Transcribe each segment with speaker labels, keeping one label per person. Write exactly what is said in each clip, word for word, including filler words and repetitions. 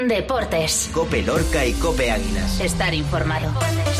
Speaker 1: Deportes.
Speaker 2: COPE Lorca y COPE Águilas.
Speaker 1: Estar informado.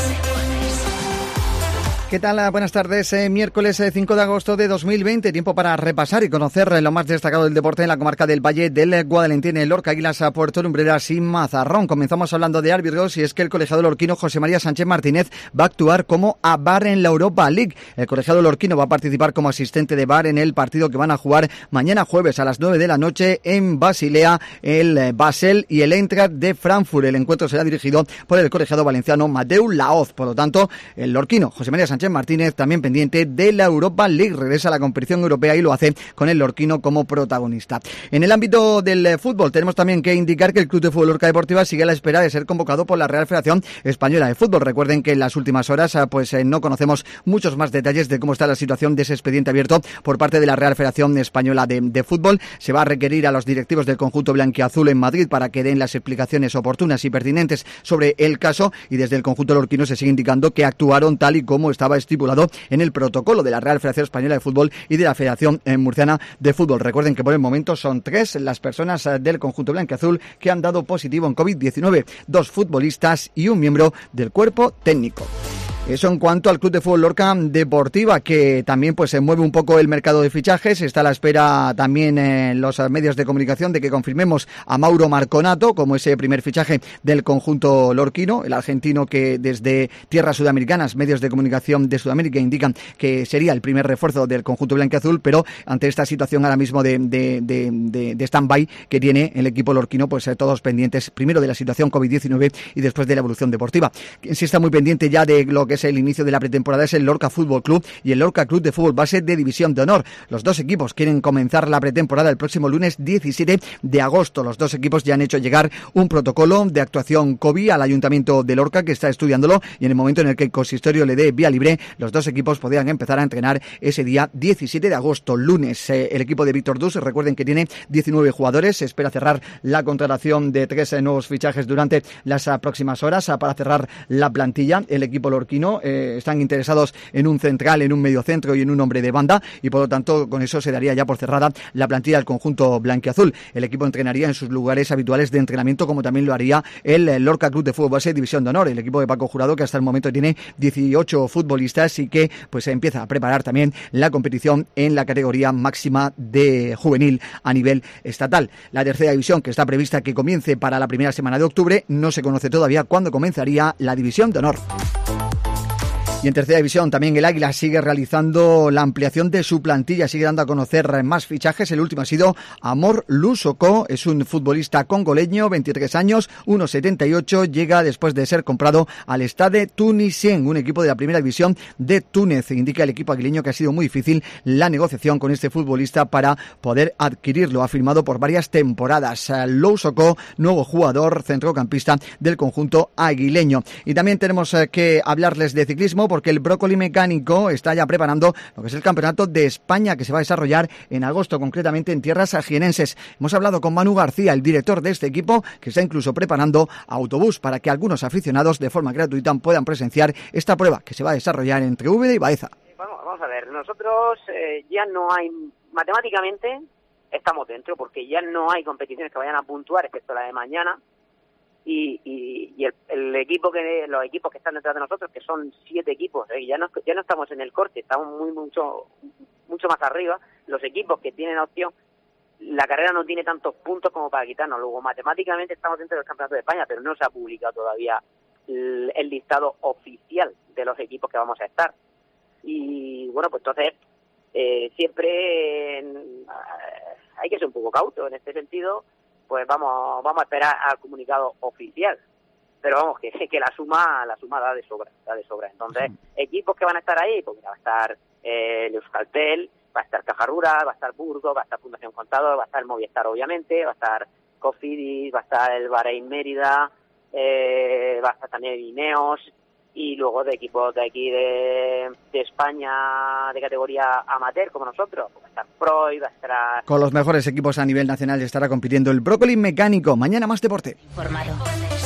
Speaker 3: ¿Qué tal? Buenas tardes. Eh, miércoles eh, cinco de agosto de dos mil veinte. Tiempo para repasar y conocer eh, lo más destacado del deporte en la comarca del Valle del Guadalentín, Lorca, Águilas, a Puerto Lumbreras y Mazarrón. Comenzamos hablando de árbitros y es que el colegiado lorquino José María Sánchez Martínez va a actuar como a V A R en la Europa League. El colegiado lorquino va a participar como asistente de V A R en el partido que van a jugar mañana jueves a las nueve de la noche en Basilea, el Basel y el Eintracht de Frankfurt. El encuentro será dirigido por el colegiado valenciano Mateu Laoz. Por lo tanto, el lorquino José María Sánchez Martínez también pendiente de la Europa League, regresa a la competición europea y lo hace con el lorquino como protagonista. En el ámbito del fútbol tenemos también que indicar que el Club de Fútbol Lorca Deportiva sigue a la espera de ser convocado por la Real Federación Española de Fútbol. Recuerden que en las últimas horas pues no conocemos muchos más detalles de cómo está la situación de ese expediente abierto por parte de la Real Federación Española de, de Fútbol. Se va a requerir a los directivos del conjunto blanquiazul en Madrid para que den las explicaciones oportunas y pertinentes sobre el caso, y desde el conjunto lorquino se sigue indicando que actuaron tal y como estaba estipulado en el protocolo de la Real Federación Española de Fútbol y de la Federación Murciana de Fútbol. Recuerden que por el momento son tres las personas del conjunto blanquiazul que han dado positivo en COVID diecinueve, dos futbolistas y un miembro del cuerpo técnico. Eso en cuanto al Club de Fútbol Lorca Deportiva, que también pues se mueve un poco el mercado de fichajes. Está a la espera también en eh, los medios de comunicación de que confirmemos a Mauro Marconato como ese primer fichaje del conjunto lorquino, el argentino que desde tierras sudamericanas, medios de comunicación de Sudamérica indican que sería el primer refuerzo del conjunto blanquiazul, pero ante esta situación ahora mismo de, de, de, de, de stand-by que tiene el equipo lorquino, pues eh, todos pendientes primero de la situación COVID diecinueve y después de la evolución deportiva. Quien sí está muy pendiente ya de lo que es el inicio de la pretemporada es el Lorca Fútbol Club y el Lorca Club de Fútbol Base de División de Honor. Los dos equipos quieren comenzar la pretemporada el próximo lunes diecisiete de agosto. Los dos equipos ya han hecho llegar un protocolo de actuación COVID al Ayuntamiento de Lorca, que está estudiándolo, y en el momento en el que el consistorio le dé vía libre, los dos equipos podrían empezar a entrenar ese día diecisiete de agosto, lunes. Eh, el equipo de Víctor Dus, recuerden que tiene diecinueve jugadores, se espera cerrar la contratación de tres eh, nuevos fichajes durante las uh, próximas horas uh, para cerrar la plantilla. El equipo lorquino Eh, están interesados en un central, en un mediocentro y en un hombre de banda, y por lo tanto con eso se daría ya por cerrada la plantilla del conjunto blanquiazul. El equipo entrenaría en sus lugares habituales de entrenamiento, como también lo haría el, el Lorca Club de Fútbol Base División de Honor, el equipo de Paco Jurado, que hasta el momento tiene dieciocho futbolistas y que pues se empieza a preparar también la competición en la categoría máxima de juvenil a nivel estatal. La tercera división, que está prevista que comience para la primera semana de octubre, no se conoce todavía cuándo comenzaría la División de Honor. Y en tercera división también el Águila sigue realizando la ampliación de su plantilla, sigue dando a conocer más fichajes. El último ha sido Amor Lusoko, es un futbolista congoleño, veintitrés años, uno setenta y ocho, llega después de ser comprado al Stade Tunisien, un equipo de la primera división de Túnez. Indica el equipo aguileño que ha sido muy difícil la negociación con este futbolista para poder adquirirlo. Ha firmado por varias temporadas. Lusoko, nuevo jugador centrocampista del conjunto aguileño. Y también tenemos que hablarles de ciclismo, porque el Brócoli Mecánico está ya preparando lo que es el Campeonato de España, que se va a desarrollar en agosto, concretamente en tierras jienenses. Hemos hablado con Manu García, el director de este equipo, que está incluso preparando autobús para que algunos aficionados de forma gratuita puedan presenciar esta prueba que se va a desarrollar entre Úbeda y Baeza.
Speaker 4: Vamos, vamos a ver, nosotros eh, ya no hay, matemáticamente estamos dentro, porque ya no hay competiciones que vayan a puntuar, excepto la de mañana. Y, y, y el, el equipo que los equipos que están detrás de nosotros, que son siete equipos, ¿eh? ya no ya no estamos en el corte, estamos muy mucho mucho más arriba. Los equipos que tienen opción, la carrera no tiene tantos puntos como para quitarnos. Luego matemáticamente estamos dentro del Campeonato de España, pero no se ha publicado todavía el, el listado oficial de los equipos que vamos a estar. Y bueno, pues entonces eh, siempre eh, hay que ser un poco cauto en este sentido. Pues vamos vamos a esperar al comunicado oficial, pero vamos, que que la suma la suma da de sobra, da de sobra. Entonces, sí. Equipos que van a estar ahí, pues mira, va a estar eh, el Euskaltel, va a estar Caja Rural, va a estar Burgos, va a estar Fundación Contador, va a estar el Movistar, obviamente, va a estar Cofidis, va a estar el Bahrein Mérida, eh, va a estar también Ineos, y luego de equipos de aquí de, de España de categoría amateur como nosotros, va a estar Proy, va a estar...
Speaker 3: Con los mejores equipos a nivel nacional estará compitiendo el Brócoli Mecánico. Mañana más deporte.
Speaker 1: Informado.